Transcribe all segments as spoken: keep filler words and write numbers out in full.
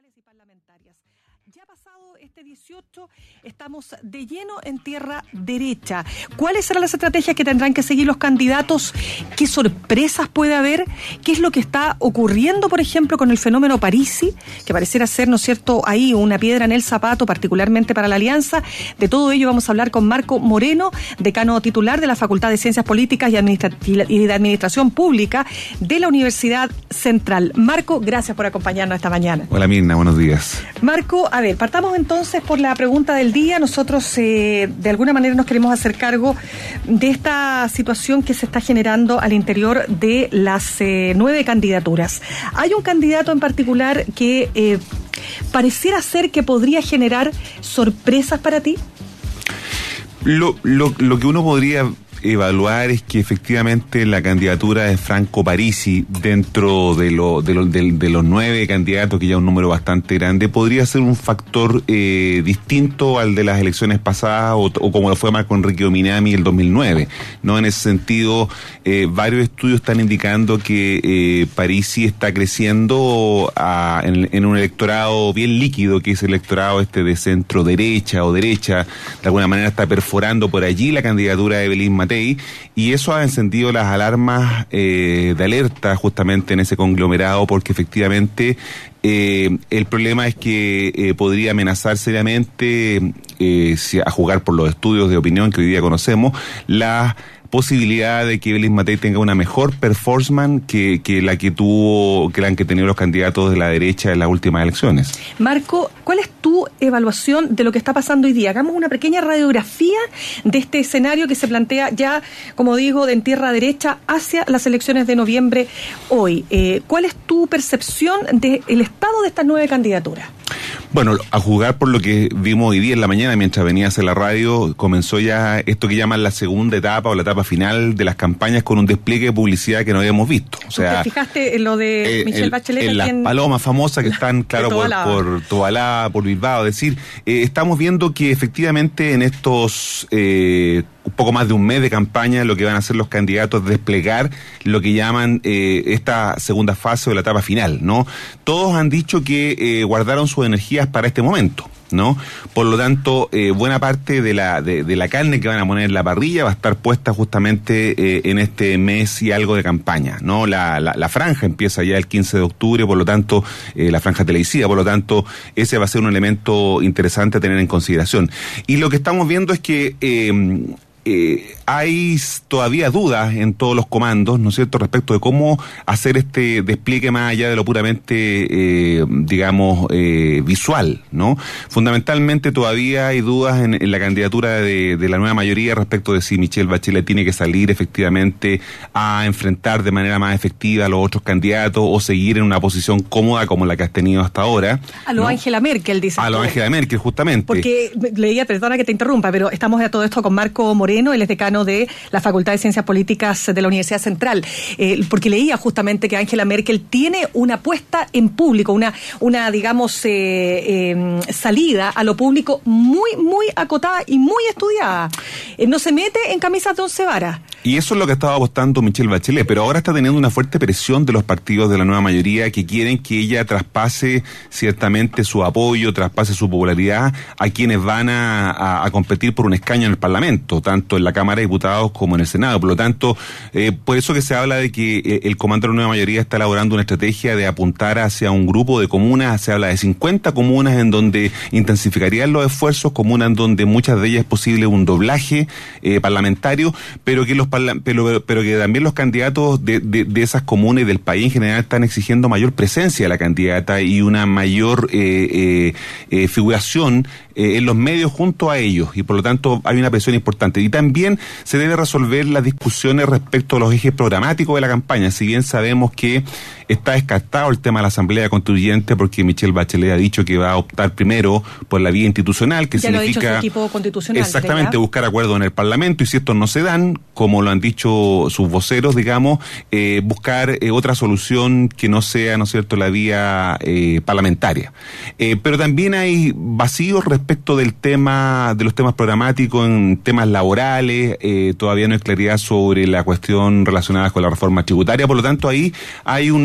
y parlamentarias. Ya pasado este dieciocho, estamos de lleno en tierra derecha. ¿Cuáles serán las estrategias que tendrán que seguir los candidatos? ¿Qué sorpresas puede haber? ¿Qué es lo que está ocurriendo, por ejemplo, con el fenómeno Parisi, que pareciera ser, ¿no es cierto?, ahí una piedra en el zapato, particularmente para la Alianza? De todo ello vamos a hablar con Marco Moreno, decano titular de la Facultad de Ciencias Políticas y, Administra- y de Administración Pública de la Universidad Central. Marco, gracias por acompañarnos esta mañana. Hola Mirna, buenos días. Marco, a ver, partamos entonces por la pregunta del día. Nosotros eh, de alguna manera nos queremos hacer cargo de esta situación que se está generando al interior de las eh, nueve candidaturas. Hay un candidato en particular que eh, pareciera ser que podría generar sorpresas para ti. Lo, lo, lo que uno podría evaluar es que efectivamente la candidatura de Franco Parisi, dentro de, lo, de, lo, de, de los nueve candidatos, que ya es un número bastante grande, podría ser un factor eh, distinto al de las elecciones pasadas o, o como lo fue Marco Enrique Ominami el dos mil nueve, ¿no? En ese sentido, eh, varios estudios están indicando que eh, Parisi está creciendo a, en, en un electorado bien líquido, que es el electorado este de centro derecha o derecha. De alguna manera está perforando por allí la candidatura de Evelyn Matei, y eso ha encendido las alarmas eh, de alerta justamente en ese conglomerado, porque efectivamente eh, el problema es que eh, podría amenazar seriamente, eh, si, a jugar por los estudios de opinión que hoy día conocemos, la posibilidad de que Evelyn Matei tenga una mejor performance que, que la que tuvo, que la han que tenido los candidatos de la derecha en las últimas elecciones. Marco, ¿cuál es tu evaluación de lo que está pasando hoy día? Hagamos una pequeña radiografía de este escenario que se plantea ya, como digo, de en tierra derecha hacia las elecciones de noviembre hoy. Eh, ¿Cuál es tu percepción del estado de estas nueve candidaturas? Bueno, a juzgar por lo que vimos hoy día en la mañana mientras venías en la radio, comenzó ya esto que llaman la segunda etapa o la etapa final de las campañas, con un despliegue de publicidad que no habíamos visto. O sea, ¿te fijaste en lo de eh, Michelle Bachelet? En las en... palomas famosas que están, claro, por, por Tobalá, por Bilbao. Es decir, eh, estamos viendo que efectivamente en estos eh, un poco más de un mes de campaña, lo que van a hacer los candidatos es desplegar lo que llaman eh, esta segunda fase o la etapa final, ¿no? Todos han dicho que eh, guardaron sus energías para este momento, ¿no? Por lo tanto, eh, buena parte de la de, de la carne que van a poner en la parrilla va a estar puesta justamente eh, en este mes y algo de campaña, ¿no? La, la, la franja empieza ya el quince de octubre, por lo tanto, eh, la franja televisiva, por lo tanto, ese va a ser un elemento interesante a tener en consideración. Y lo que estamos viendo es que eh, Eh, hay todavía dudas en todos los comandos, ¿no es cierto?, respecto de cómo hacer este despliegue más allá de lo puramente, eh, digamos, eh, visual, ¿no? Fundamentalmente todavía hay dudas en, en la candidatura de, de la nueva mayoría respecto de si Michelle Bachelet tiene que salir efectivamente a enfrentar de manera más efectiva a los otros candidatos o seguir en una posición cómoda como la que has tenido hasta ahora. A lo ¿no? Angela Merkel, dice. A lo Angela Merkel, justamente. Porque leía, perdona que te interrumpa, pero estamos a todo esto con Marco Moreno. Él es decano de la Facultad de Ciencias Políticas de la Universidad Central, eh, porque leía justamente que Angela Merkel tiene una puesta en público, una, una digamos, eh, eh, salida a lo público muy, muy acotada y muy estudiada. Eh, no se mete en camisas de once varas. Y eso es lo que estaba apostando Michelle Bachelet, pero ahora está teniendo una fuerte presión de los partidos de la nueva mayoría que quieren que ella traspase ciertamente su apoyo, traspase su popularidad a quienes van a, a, a competir por un escaño en el Parlamento, tanto en la Cámara de Diputados como en el Senado. Por lo tanto, eh, por eso que se habla de que eh, el comando de la nueva mayoría está elaborando una estrategia de apuntar hacia un grupo de comunas. Se habla de cincuenta comunas en donde intensificarían los esfuerzos, comunas en donde muchas de ellas es posible un doblaje eh, parlamentario, pero que los Pero, pero que también los candidatos de, de, de esas comunas y del país en general están exigiendo mayor presencia de la candidata y una mayor eh, eh, eh, figuración eh, en los medios junto a ellos, y por lo tanto hay una presión importante. Y también se debe resolver las discusiones respecto a los ejes programáticos de la campaña, si bien sabemos que está descartado el tema de la Asamblea Constituyente, porque Michelle Bachelet ha dicho que va a optar primero por la vía institucional, que ya significa... lo ha dicho su equipo constitucional. Exactamente, ¿verdad? Buscar acuerdos en el Parlamento, y si estos no se dan, como lo han dicho sus voceros, digamos, eh, buscar eh, otra solución que no sea, ¿no es cierto?, la vía eh, parlamentaria. Eh, pero también hay vacíos respecto del tema, de los temas programáticos en temas laborales, eh, todavía no hay claridad sobre la cuestión relacionada con la reforma tributaria, por lo tanto ahí hay un,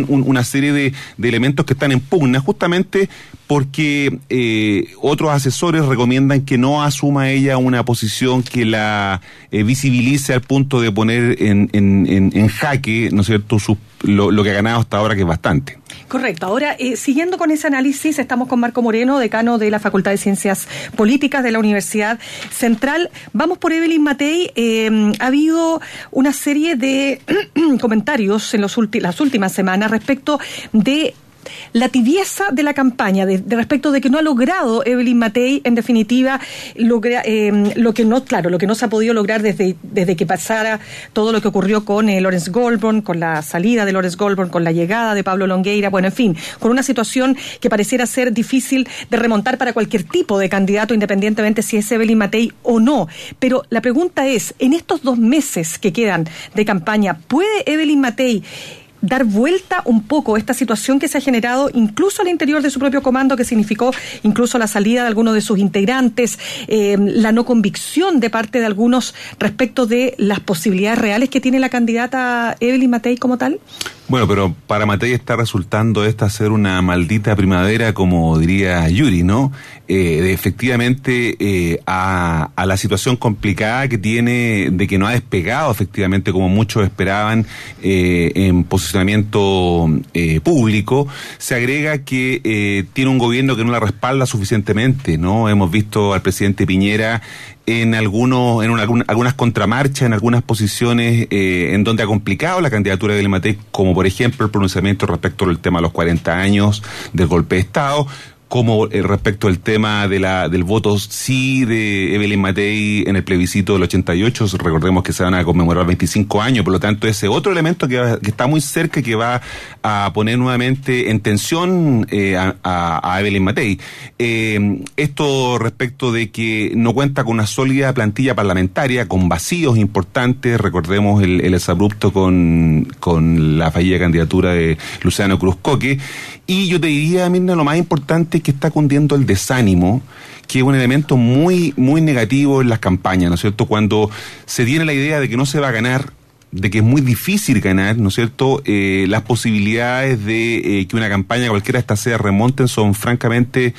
un, una serie de, de elementos que están en pugna, justamente porque eh, otros asesores recomiendan que no asuma ella una posición que la eh, visibilice al punto de poner en, en, en, en jaque, ¿no es cierto?, su, lo, lo que ha ganado hasta ahora, que es bastante. Correcto. Ahora, eh, siguiendo con ese análisis, estamos con Marco Moreno, decano de la Facultad de Ciencias Políticas de la Universidad Central. Vamos por Evelyn Matei. Eh, ha habido una serie de comentarios en los ulti- las últimas semanas respecto de la tibieza de la campaña, de, de respecto de que no ha logrado Evelyn Matei, en definitiva, logra, eh, lo que no, claro, lo que no se ha podido lograr desde, desde que pasara todo lo que ocurrió con eh, Lawrence Goldborn, con la salida de Lawrence Goldborn, con la llegada de Pablo Longueira, bueno, en fin, con una situación que pareciera ser difícil de remontar para cualquier tipo de candidato, independientemente si es Evelyn Matei o no. Pero la pregunta es, en estos dos meses que quedan de campaña, ¿puede Evelyn Matei dar vuelta un poco esta situación que se ha generado incluso al interior de su propio comando, que significó incluso la salida de algunos de sus integrantes, eh, la no convicción de parte de algunos respecto de las posibilidades reales que tiene la candidata Evelyn Matei como tal? Bueno, pero para Matei está resultando esta ser una maldita primavera, como diría Yuri, ¿no? Eh, de efectivamente eh, a, a la situación complicada que tiene de que no ha despegado efectivamente como muchos esperaban eh, en posicionamiento eh, público, se agrega que eh, tiene un gobierno que no la respalda suficientemente, ¿no? Hemos visto al presidente Piñera en algunos, en una, algunas contramarchas, en algunas posiciones eh, en donde ha complicado la candidatura de Evelyn Matei, como por ejemplo el pronunciamiento respecto al tema de los cuarenta años del golpe de Estado, como eh, respecto al tema de la del voto sí de Evelyn Matei en el plebiscito del ochenta y ocho, recordemos que se van a conmemorar veinticinco años, por lo tanto ese otro elemento que, va, que está muy cerca y que va a poner nuevamente en tensión eh, a, a, a Evelyn Matei. Eh, esto respecto de que no cuenta con una sólida plantilla parlamentaria, con vacíos importantes, recordemos el, el exabrupto con, con la fallida candidatura de Luciano Cruzcoque, y yo te diría, Mirna, lo más importante que está cundiendo el desánimo, que es un elemento muy, muy negativo en las campañas, ¿no es cierto? Cuando se tiene la idea de que no se va a ganar, de que es muy difícil ganar, ¿no es cierto? Eh, las posibilidades de eh, que una campaña cualquiera de estas sea remonten son francamente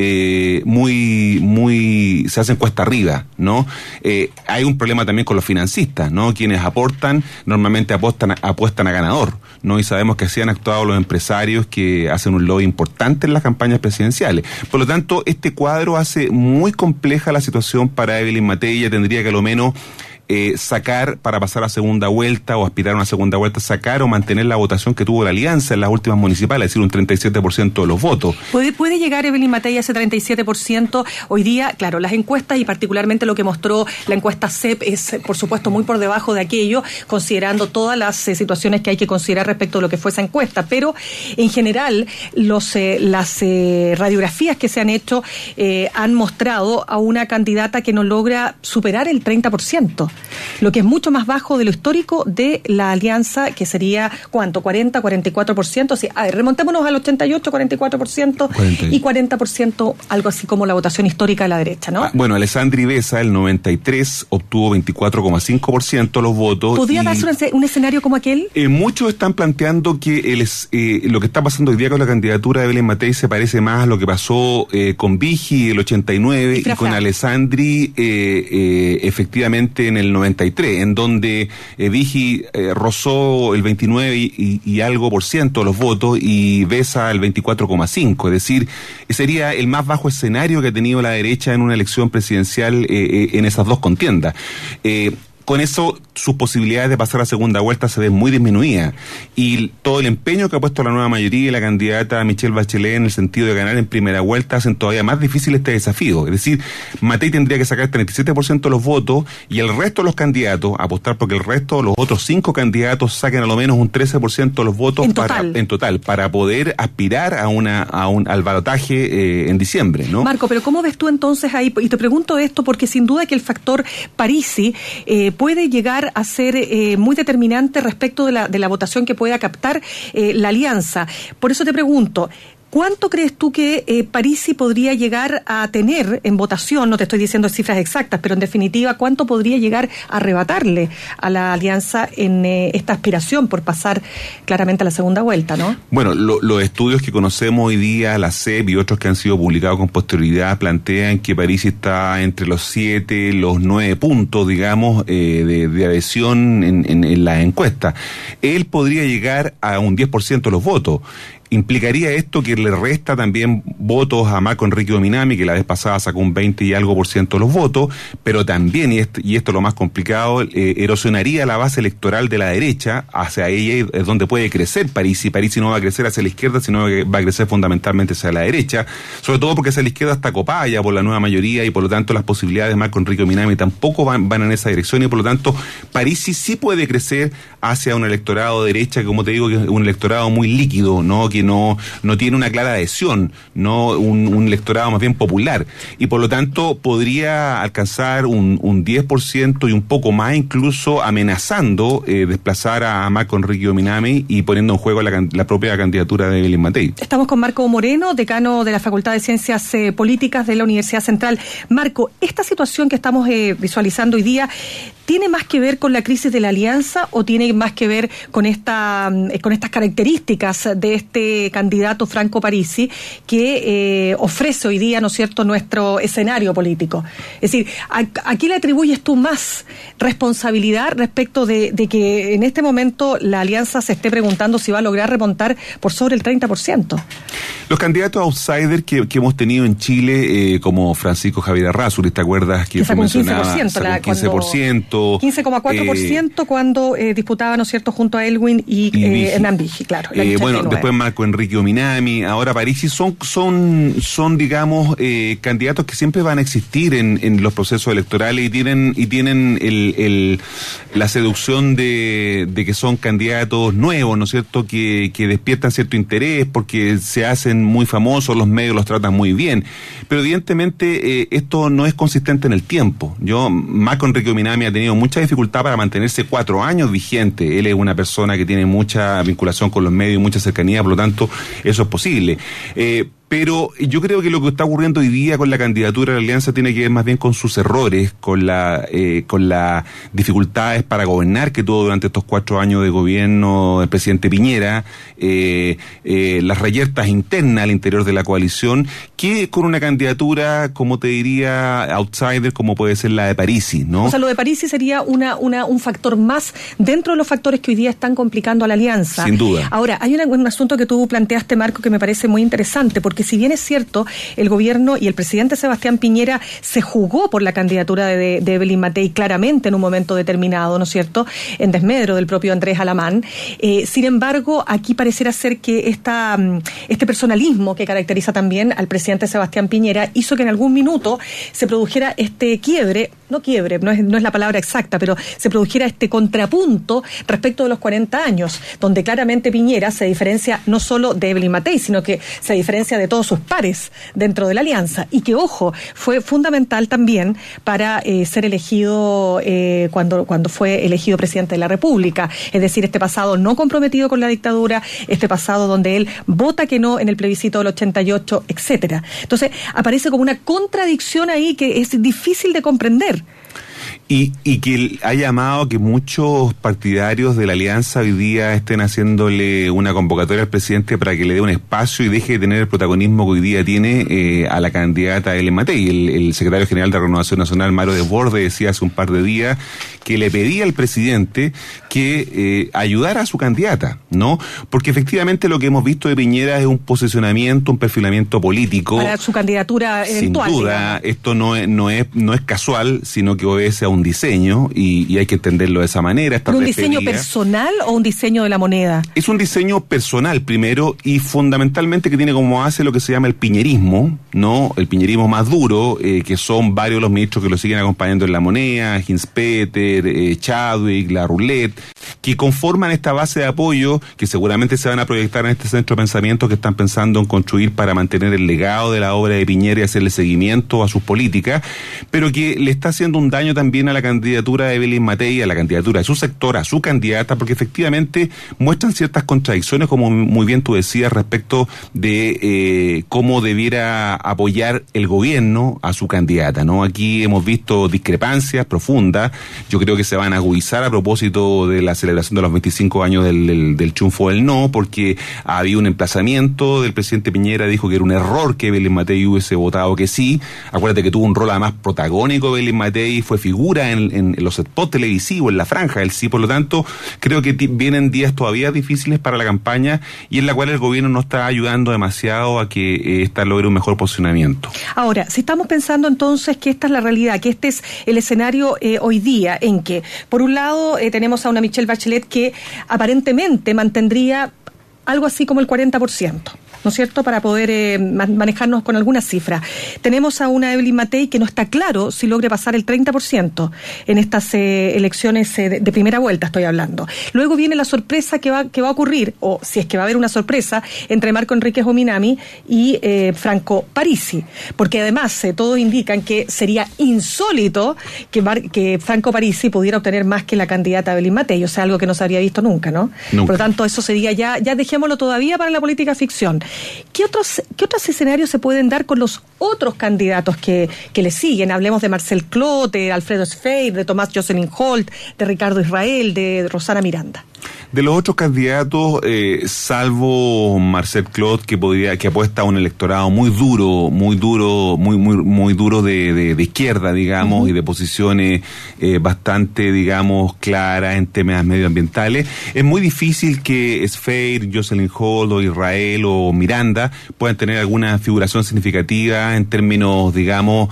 eh, muy, muy, se hacen cuesta arriba, ¿no? Eh, hay un problema también con los financistas, ¿no? Quienes aportan, normalmente apuestan, apuestan a ganador, ¿no? Y sabemos que así han actuado los empresarios que hacen un lobby importante en las campañas presidenciales. Por lo tanto, este cuadro hace muy compleja la situación para Evelyn Matei. Ella tendría que a lo menos Eh, sacar para pasar a segunda vuelta o aspirar a una segunda vuelta, sacar o mantener la votación que tuvo la Alianza en las últimas municipales, es decir, un treinta y siete por ciento de los votos. ¿Puede, puede llegar Evelyn Matei a ese treinta y siete por ciento? Hoy día, claro, las encuestas y particularmente lo que mostró la encuesta C E P es, por supuesto, muy por debajo de aquello, considerando todas las eh, situaciones que hay que considerar respecto de lo que fue esa encuesta, pero en general los eh, las eh, radiografías que se han hecho eh, han mostrado a una candidata que no logra superar el treinta por ciento. Lo que es mucho más bajo de lo histórico de la alianza, que sería, ¿cuánto? cuarenta, cuarenta y cuatro por ciento. Sí, a ver, remontémonos al ochenta y ocho, cuarenta y cuatro por ciento cuarenta y cuarenta por ciento, algo así como la votación histórica de la derecha, ¿no? Ah, bueno, Alessandri Besa, el noventa y tres, obtuvo veinticuatro coma cinco por ciento de los votos. ¿Podría y, darse un, un escenario como aquel? Eh, muchos están planteando que el, eh, lo que está pasando hoy día con la candidatura de Evelyn Matei se parece más a lo que pasó eh, con Vigi el ochenta y nueve y, y con Alessandri eh, eh, efectivamente en el noventa y tres, en donde eh, Vigi eh, rozó el veintinueve y, y, y algo por ciento de los votos y Besa el veinticuatro coma cinco, es decir, sería el más bajo escenario que ha tenido la derecha en una elección presidencial eh, eh, en esas dos contiendas. Eh, Con eso, sus posibilidades de pasar a segunda vuelta se ven muy disminuidas. Y todo el empeño que ha puesto la nueva mayoría y la candidata Michelle Bachelet en el sentido de ganar en primera vuelta hacen todavía más difícil este desafío. Es decir, Matei tendría que sacar el treinta y siete por ciento de los votos y el resto de los candidatos, apostar porque el resto, los otros cinco candidatos saquen a lo menos un trece por ciento de los votos en para, total. en total, para poder aspirar a una a un al balotaje eh, en diciembre, ¿no? Marco, pero ¿cómo ves tú entonces ahí? Y te pregunto esto porque sin duda que el factor Parisi eh, puede llegar a ser eh, muy determinante respecto de la, de la votación que pueda captar eh, la alianza. Por eso te pregunto, ¿cuánto crees tú que eh, Parisi podría llegar a tener en votación? No te estoy diciendo cifras exactas, pero en definitiva, ¿cuánto podría llegar a arrebatarle a la alianza en eh, esta aspiración por pasar claramente a la segunda vuelta, ¿no? Bueno, lo, los estudios que conocemos hoy día, la C E P y otros que han sido publicados con posterioridad, plantean que Parisi está entre los siete, los nueve puntos, digamos, eh, de, de adhesión en, en, en la encuesta. Él podría llegar a un diez por ciento de los votos. Implicaría esto que le resta también votos a Marco Enrique Dominami, que la vez pasada sacó un veinte y algo por ciento de los votos, pero también, y esto, y esto es lo más complicado, eh, erosionaría la base electoral de la derecha. Hacia ella es donde puede crecer Parisi. Parisi no va a crecer hacia la izquierda, sino que va a crecer fundamentalmente hacia la derecha, sobre todo porque hacia la izquierda está copada ya por la nueva mayoría, y por lo tanto las posibilidades de Marco Enrique Dominami tampoco van, van en esa dirección, y por lo tanto Parisi sí puede crecer hacia un electorado de derecha, que, como te digo, que es un electorado muy líquido, ¿no? Que no, no tiene una clara adhesión, no un, un electorado más bien popular, y por lo tanto podría alcanzar un, un diez por ciento y un poco más, incluso amenazando eh, desplazar a Marco Enrique Dominami y poniendo en juego la, la propia candidatura de Evelyn Matei. Estamos con Marco Moreno, decano de la Facultad de Ciencias eh, Políticas de la Universidad Central. Marco, esta situación que estamos eh, visualizando hoy día, ¿tiene más que ver con la crisis de la alianza o tiene más que ver con esta eh, con estas características de este candidato Franco Parisi que eh, ofrece hoy día, ¿no es cierto?, nuestro escenario político? Es decir, ¿a, a qué le atribuyes tú más responsabilidad respecto de, de que en este momento la alianza se esté preguntando si va a lograr remontar por sobre el treinta por ciento? Los candidatos outsiders que, que hemos tenido en Chile, eh, como Francisco Javier Arrázuri, ¿te acuerdas? Que, que sacó un quince por ciento. Sacó un quince por ciento. quince coma cuatro por ciento eh, cuando eh, disputaba, ¿no es cierto?, junto a Elwin y, y eh, Hernán Vigi, claro. Eh, bueno, después Marco Enrique Dominami, ahora Parisi, son, son, son digamos, eh, candidatos que siempre van a existir en, en los procesos electorales y tienen, y tienen el, el, la seducción de, de que son candidatos nuevos, ¿no es cierto?, que, que despiertan cierto interés porque se hacen muy famosos, los medios los tratan muy bien, pero evidentemente eh, esto no es consistente en el tiempo. Yo, Marco Enrique Dominami ha tenido mucha dificultad para mantenerse cuatro años vigente. Él es una persona que tiene mucha vinculación con los medios, mucha cercanía, por lo tanto eso es posible. Eh, Pero yo creo que lo que está ocurriendo hoy día con la candidatura de la Alianza tiene que ver más bien con sus errores, con la eh, con las dificultades para gobernar que tuvo durante estos cuatro años de gobierno del presidente Piñera, eh, eh, las reyertas internas al interior de la coalición, que con una candidatura, como te diría, outsider, como puede ser la de Parisi, ¿no? O sea, lo de Parisi sería una, una, un factor más dentro de los factores que hoy día están complicando a la Alianza. Sin duda. Ahora, hay una, un asunto que tú planteaste, Marco, que me parece muy interesante, porque si bien es cierto, el gobierno y el presidente Sebastián Piñera se jugó por la candidatura de, de Evelyn Matei claramente en un momento determinado, ¿no es cierto?, en desmedro del propio Andrés Alamán. Eh, sin embargo, aquí pareciera ser que esta, este personalismo que caracteriza también al presidente Sebastián Piñera hizo que en algún minuto se produjera este quiebre, no quiebre, no es, no es la palabra exacta, pero se produjera este contrapunto respecto de los cuarenta años, donde claramente Piñera se diferencia no solo de Evelyn Matei, sino que se diferencia de todos sus pares dentro de la alianza, y que, ojo, fue fundamental también para eh, ser elegido eh, cuando, cuando fue elegido presidente de la República, es decir, este pasado no comprometido con la dictadura, este pasado donde él vota que no en el plebiscito del ochenta y ocho, etcétera. Entonces, aparece como una contradicción ahí que es difícil de comprender. Y, y que ha llamado que muchos partidarios de la Alianza hoy día estén haciéndole una convocatoria al presidente para que le dé un espacio y deje de tener el protagonismo que hoy día tiene eh, a la candidata Evelyn Matei. El, el secretario general de Renovación Nacional, Mario Desbordes, decía hace un par de días que le pedía al presidente que eh, ayudara a su candidata, ¿no? Porque efectivamente lo que hemos visto de Piñera es un posicionamiento, un perfilamiento político. Para su candidatura eventual. Sin duda, digamos. Esto no es, no es, no es casual, sino que obedece a un diseño y, y hay que entenderlo de esa manera. ¿Pero un diseño personal o un diseño de la moneda? Es un diseño personal primero y fundamentalmente que tiene como base lo que se llama el piñerismo, ¿no? El piñerismo más duro, eh, que son varios los ministros que lo siguen acompañando en la moneda, Hinspeter, eh, Chadwick, la Roulette. que conforman esta base de apoyo, que seguramente se van a proyectar en este centro de pensamiento que están pensando en construir para mantener el legado de la obra de Piñera y hacerle seguimiento a sus políticas, pero que le está haciendo un daño también a la candidatura de Evelyn Matei, a la candidatura de su sector, a su candidata, porque efectivamente muestran ciertas contradicciones, como muy bien tú decías, respecto de eh, cómo debiera apoyar el gobierno a su candidata, ¿no? Aquí hemos visto discrepancias profundas, yo creo que se van a agudizar a propósito de la celebración de los veinticinco años del, del, del triunfo del no, porque había un emplazamiento del presidente Piñera, dijo que era un error que Evelyn Matei hubiese votado que sí. Acuérdate que tuvo un rol además protagónico Evelyn Matei, fue figura en, en, en los spots televisivos, en la franja del sí, por lo tanto, creo que t- vienen días todavía difíciles para la campaña y en la cual el gobierno no está ayudando demasiado a que eh, esta logre un mejor posicionamiento. Ahora, si estamos pensando entonces que esta es la realidad, que este es el escenario eh, hoy día, en que, por un lado, eh, tenemos a una Michelle Bachelet que aparentemente mantendría algo así como el cuarenta por ciento. ¿No es cierto?, para poder eh, manejarnos con algunas cifras. Tenemos a una Evelyn Matei que no está claro si logre pasar el treinta por ciento en estas eh, elecciones eh, de, de primera vuelta, estoy hablando. Luego viene la sorpresa que va que va a ocurrir, o si es que va a haber una sorpresa, entre Marco Enríquez Ominami y eh, Franco Parisi, porque además eh, todos indican que sería insólito que, Mar, que Franco Parisi pudiera obtener más que la candidata Evelyn Matei, o sea, algo que no se habría visto nunca, ¿no? Nunca. Por lo tanto, eso sería ya, ya dejémoslo todavía para la política ficción. ¿Qué otros, qué otros escenarios se pueden dar con los otros candidatos que, que le siguen? Hablemos de Marcel Clot, de Alfredo Sfeir, de Tomás Jocelyn Holt, de Ricardo Israel, de Rosana Miranda. De los otros candidatos, eh, salvo Marcel Clot, que podría, que apuesta a un electorado muy duro, muy duro, muy muy muy duro de, de, de izquierda, digamos, uh-huh. y de posiciones eh, bastante, digamos, claras en temas medioambientales, es muy difícil que Sfeir, Jocelyn Holt o Israel o Miranda puedan tener alguna figuración significativa en términos, digamos,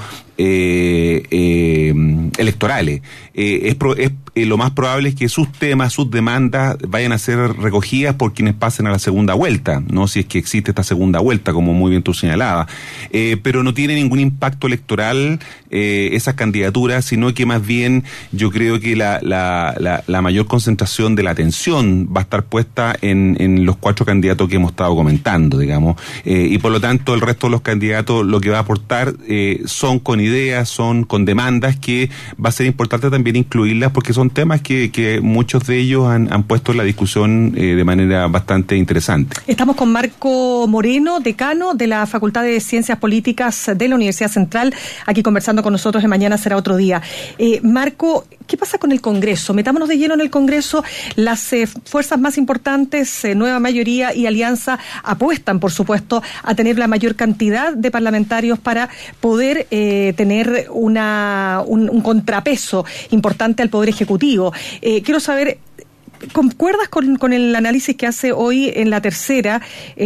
Eh, eh, electorales. Eh, es, pro, es eh, lo más probable es que sus temas, sus demandas vayan a ser recogidas por quienes pasen a la segunda vuelta, no si es que existe esta segunda vuelta, como muy bien tú señalabas. Eh, pero no tiene ningún impacto electoral eh, esas candidaturas, sino que más bien yo creo que la, la, la, la mayor concentración de la atención va a estar puesta en, en los cuatro candidatos que hemos estado comentando, digamos. Eh, y por lo tanto el resto de los candidatos lo que va a aportar eh, son con ideas, son con demandas que va a ser importante también incluirlas porque son temas que, que muchos de ellos han, han puesto en la discusión eh, de manera bastante interesante. Estamos con Marco Moreno, decano de la Facultad de Ciencias Políticas de la Universidad Central, aquí conversando con nosotros en Mañana Será Otro Día. Eh, Marco, ¿qué pasa con el Congreso? Metámonos de lleno en el Congreso. Las eh, fuerzas más importantes, eh, Nueva Mayoría y Alianza, apuestan, por supuesto, a tener la mayor cantidad de parlamentarios para poder eh, tener una un, un contrapeso importante al Poder Ejecutivo. Eh, quiero saber, ¿concuerdas con, con el análisis que hace hoy en La Tercera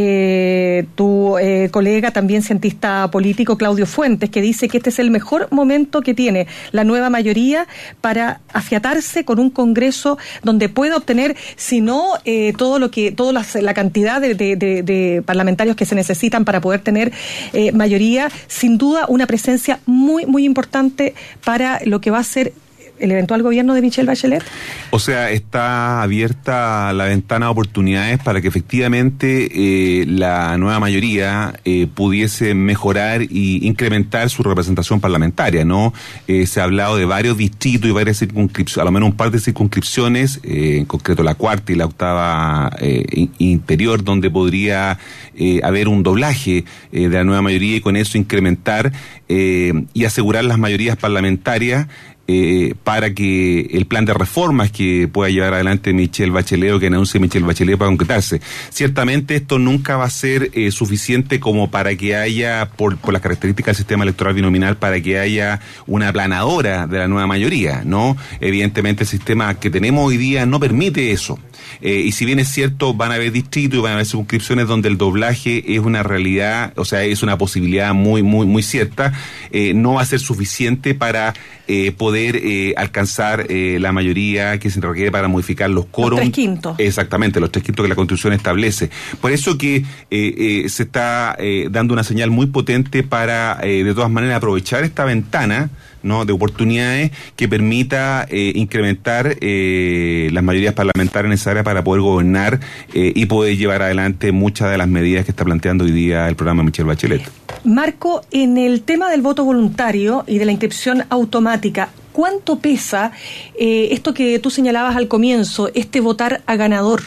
eh, tu eh, colega, también cientista político, Claudio Fuentes, que dice que este es el mejor momento que tiene la nueva mayoría para afiatarse con un Congreso donde pueda obtener, si no eh, todo lo que, toda la, la cantidad de, de, de, de parlamentarios que se necesitan para poder tener eh, mayoría, sin duda una presencia muy, muy importante para lo que va a ser el eventual gobierno de Michelle Bachelet? O sea, está abierta la ventana de oportunidades para que efectivamente eh, la nueva mayoría eh, pudiese mejorar y incrementar su representación parlamentaria, ¿no? Eh, se ha hablado de varios distritos y varias circunscripciones, a lo menos un par de circunscripciones, eh, en concreto la cuarta y la octava eh, interior, donde podría eh, haber un doblaje eh, de la nueva mayoría y con eso incrementar eh, y asegurar las mayorías parlamentarias Eh, para que el plan de reformas que pueda llevar adelante Michelle Bachelet o que anuncie Michelle Bachelet pueda concretarse. Ciertamente esto nunca va a ser eh, suficiente como para que haya, por, por las características del sistema electoral binominal, para que haya una aplanadora de la nueva mayoría, ¿no? Evidentemente el sistema que tenemos hoy día no permite eso. Eh, y si bien es cierto, van a haber distritos y van a haber circunscripciones donde el doblaje es una realidad, o sea, es una posibilidad muy, muy, muy cierta, eh, no va a ser suficiente para eh, poder eh, alcanzar eh, la mayoría que se requiere para modificar los quórums. Los tres quintos. Exactamente, los tres quintos que la Constitución establece. Por eso que eh, eh, se está eh, dando una señal muy potente para, eh, de todas maneras, aprovechar esta ventana, ¿no? De oportunidades que permita eh, incrementar eh, las mayorías parlamentarias necesarias para poder gobernar eh, y poder llevar adelante muchas de las medidas que está planteando hoy día el programa de Michelle Bachelet. Marco, en el tema del voto voluntario y de la inscripción automática, ¿cuánto pesa eh, esto que tú señalabas al comienzo, este votar a ganador?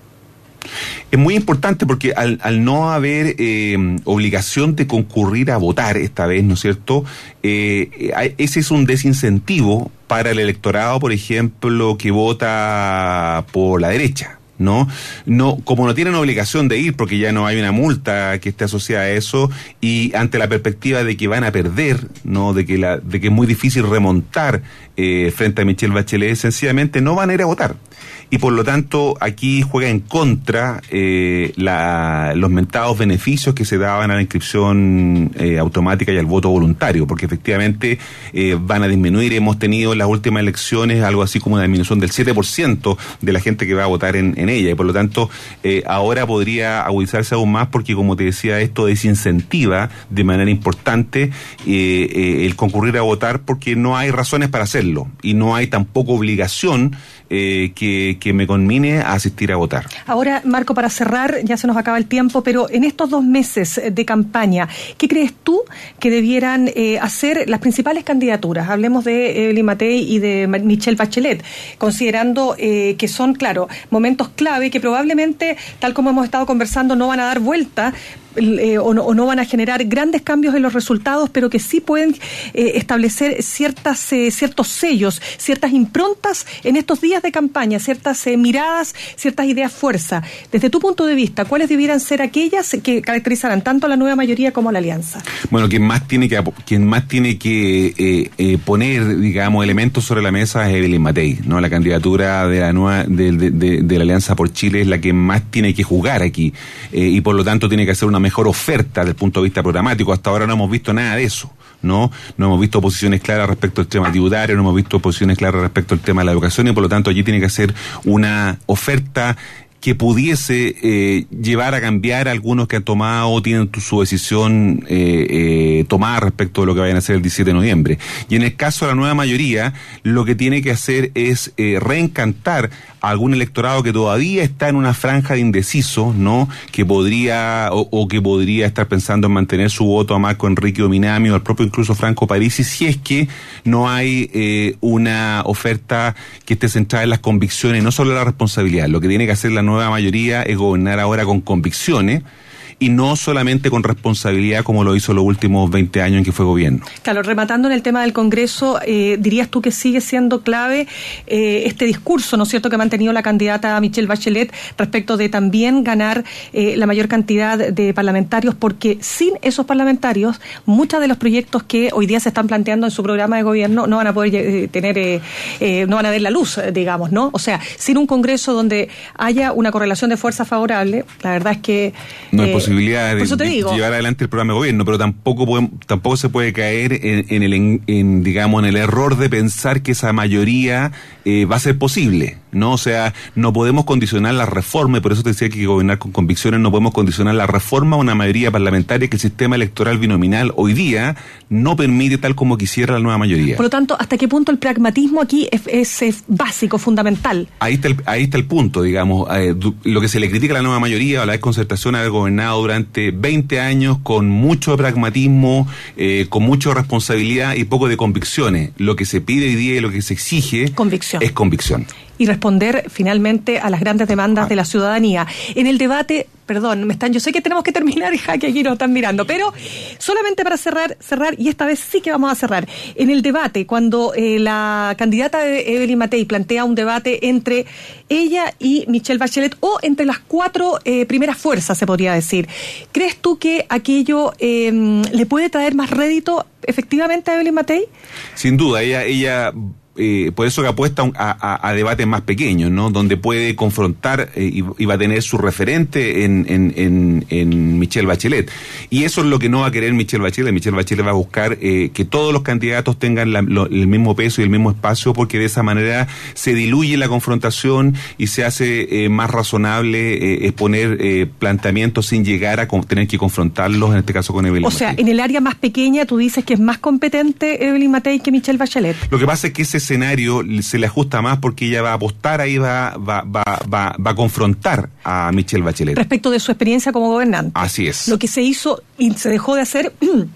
Es muy importante porque al, al no haber eh, obligación de concurrir a votar esta vez, ¿no es cierto? Eh, ese es un desincentivo para el electorado, por ejemplo, que vota por la derecha. ¿No? No, como no tienen obligación de ir porque ya no hay una multa que esté asociada a eso, y ante la perspectiva de que van a perder, ¿no? De que la, de que es muy difícil remontar eh, frente a Michelle Bachelet, sencillamente no van a ir a votar. Y por lo tanto, aquí juega en contra eh, la, los mentados beneficios que se daban a la inscripción eh, automática y al voto voluntario, porque efectivamente eh, van a disminuir. Hemos tenido en las últimas elecciones algo así como una disminución del siete por ciento de la gente que va a votar en, en ella, y por lo tanto eh, ahora podría agudizarse aún más porque, como te decía, esto desincentiva de manera importante eh, eh, el concurrir a votar, porque no hay razones para hacerlo y no hay tampoco obligación eh, que, que me conmine a asistir a votar. Ahora, Marco, para cerrar, ya se nos acaba el tiempo, pero en estos dos meses de campaña, ¿qué crees tú que debieran eh, hacer las principales candidaturas? Hablemos de Evelyn Matei y de Michelle Bachelet, considerando eh, que son, claro, momentos clave que probablemente, tal como hemos estado conversando, no van a dar vuelta eh, o, no, o no van a generar grandes cambios en los resultados, pero que sí pueden eh, establecer ciertas eh, ciertos sellos, ciertas improntas en estos días de campaña, ciertas eh, miradas, ciertas ideas fuerza. Desde tu punto de vista, ¿cuáles debieran ser aquellas que caracterizaran tanto a la nueva mayoría como a la alianza? Bueno, quien más tiene que quien más tiene que eh, eh, poner, digamos, elementos sobre la mesa es Evelyn Matei, ¿no? La candidatura de la nueva de, de, de, de la Alianza por Chile es la que más tiene que jugar aquí eh, y por lo tanto tiene que hacer una mejor oferta desde el punto de vista programático. Hasta ahora no hemos visto nada de eso. No, no hemos visto posiciones claras respecto al tema tributario, no hemos visto posiciones claras respecto al tema de la educación, y por lo tanto allí tiene que hacer una oferta que pudiese eh, llevar a cambiar a algunos que han tomado o tienen su decisión eh, eh, tomada respecto de lo que vayan a hacer el diecisiete de noviembre. Y en el caso de la nueva mayoría, lo que tiene que hacer es eh, reencantar a algún electorado que todavía está en una franja de indeciso, ¿no? Que podría o, o que podría estar pensando en mantener su voto a Marco Enrique Ominami o al propio incluso Franco Parisi, si es que no hay eh, una oferta que esté centrada en las convicciones, no solo en la responsabilidad. Lo que tiene que hacer la nueva mayoría es gobernar ahora con convicciones y no solamente con responsabilidad como lo hizo los últimos veinte años en que fue gobierno. Claro, rematando en el tema del Congreso, eh, dirías tú que sigue siendo clave eh, este discurso, ¿no es cierto?, que ha mantenido la candidata Michelle Bachelet respecto de también ganar eh, la mayor cantidad de parlamentarios, porque sin esos parlamentarios, muchos de los proyectos que hoy día se están planteando en su programa de gobierno no van a poder eh, tener, eh, eh, no van a ver la luz, digamos, ¿no? O sea, sin un Congreso donde haya una correlación de fuerza favorable, la verdad es que... No eh, es posible posibilidad de, de llevar adelante el programa de gobierno, pero tampoco podemos, tampoco se puede caer en, en el en, en, digamos en el error de pensar que esa mayoría eh, va a ser posible, ¿no? O sea, no podemos condicionar la reforma, y por eso te decía que hay que gobernar con convicciones. No podemos condicionar la reforma a una mayoría parlamentaria que el sistema electoral binominal hoy día no permite, tal como quisiera la nueva mayoría. Por lo tanto, ¿hasta qué punto el pragmatismo aquí es, es, es básico, fundamental? Ahí está el, ahí está el punto, digamos, eh, lo que se le critica a la nueva mayoría, a la desconcertación, haber gobernado durante veinte años con mucho pragmatismo, eh, con mucha responsabilidad y poco de convicciones. Lo que se pide hoy día y lo que se exige convicción. es convicción. Y responder finalmente a las grandes demandas ah. de la ciudadanía. En el debate, perdón, me están, yo sé que tenemos que terminar, hija, que aquí nos están mirando, pero solamente para cerrar, cerrar, y esta vez sí que vamos a cerrar. En el debate, cuando eh, la candidata de Evelyn Matei plantea un debate entre ella y Michelle Bachelet, o entre las cuatro eh, primeras fuerzas, se podría decir, ¿crees tú que aquello eh, le puede traer más rédito efectivamente a Evelyn Matei? Sin duda, ella... ella... eh, por eso que apuesta a, a, a debates más pequeños, ¿no? Donde puede confrontar eh, y, y va a tener su referente en, en, en, en Michelle Bachelet. Y eso es lo que no va a querer Michelle Bachelet. Michelle Bachelet va a buscar eh, que todos los candidatos tengan la, lo, el mismo peso y el mismo espacio, porque de esa manera se diluye la confrontación y se hace eh, más razonable eh, exponer eh, planteamientos sin llegar a con, tener que confrontarlos, en este caso con Evelyn O sea, Matei. En el área más pequeña tú dices que es más competente Evelyn Matei que Michelle Bachelet. Lo que pasa es que ese escenario se le ajusta más porque ella va a apostar ahí, va, va, va, va, va a confrontar a Michelle Bachelet. Respecto de su experiencia como gobernante. Así es. Lo que se hizo y se dejó de hacer...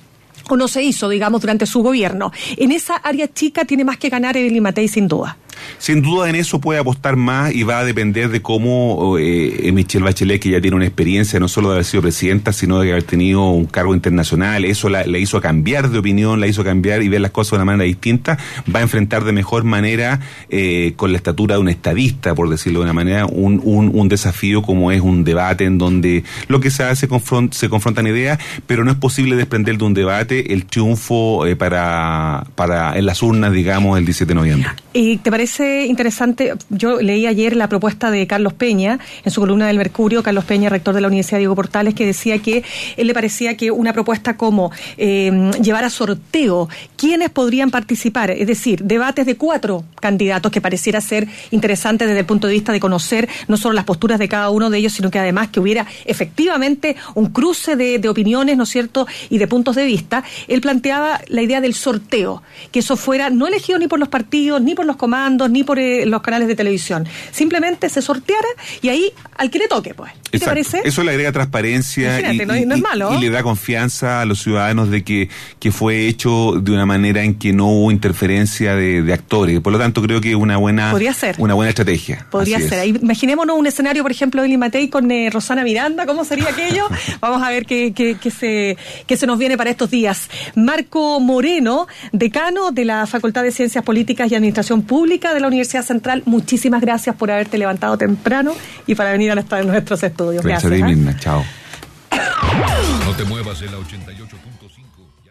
o no se hizo, digamos, durante su gobierno. En esa área chica tiene más que ganar Evelyn Matei, sin duda. Sin duda en eso puede apostar más y va a depender de cómo eh, Michelle Bachelet, que ya tiene una experiencia no solo de haber sido presidenta, sino de haber tenido un cargo internacional, eso la, la hizo cambiar de opinión, la hizo cambiar y ver las cosas de una manera distinta, va a enfrentar de mejor manera, eh, con la estatura de un estadista, por decirlo de una manera, un, un, un desafío como es un debate en donde lo que se hace confront, se confrontan ideas, pero no es posible desprender de un debate el triunfo eh, para, para en las urnas, digamos, el diecisiete de noviembre. ¿Y te parece interesante? Yo leí ayer la propuesta de Carlos Peña en su columna del Mercurio, Carlos Peña, rector de la Universidad Diego Portales, que decía que él le parecía que una propuesta como eh, llevar a sorteo quiénes podrían participar, es decir, debates de cuatro candidatos, que pareciera ser interesante desde el punto de vista de conocer no solo las posturas de cada uno de ellos, sino que además que hubiera efectivamente un cruce de, de opiniones, ¿no es cierto?, y de puntos de vista. Él planteaba la idea del sorteo, que eso fuera no elegido ni por los partidos, ni por los comandos, ni por eh, los canales de televisión. Simplemente se sorteara y ahí al que le toque, pues. ¿Qué te parece? Eso le agrega transparencia y, no, no es malo. y, y le da confianza a los ciudadanos de que, que fue hecho de una manera en que no hubo interferencia de, de actores. Por lo tanto, creo que es una buena, Podría ser. una buena estrategia. Podría Así ser. Es. Ahí, imaginémonos un escenario, por ejemplo, Evelyn Matei con eh, Rosana Miranda. ¿Cómo sería aquello? Vamos a ver qué, qué, qué, se, qué se nos viene para estos días. Marco Moreno, decano de la Facultad de Ciencias Políticas y Administración Pública de la Universidad Central, muchísimas gracias por haberte levantado temprano y para venir a nuestros estudios. Gracias, gracias. Dimina. ¿eh? Chao. No te muevas en la ochenta y ocho punto cinco.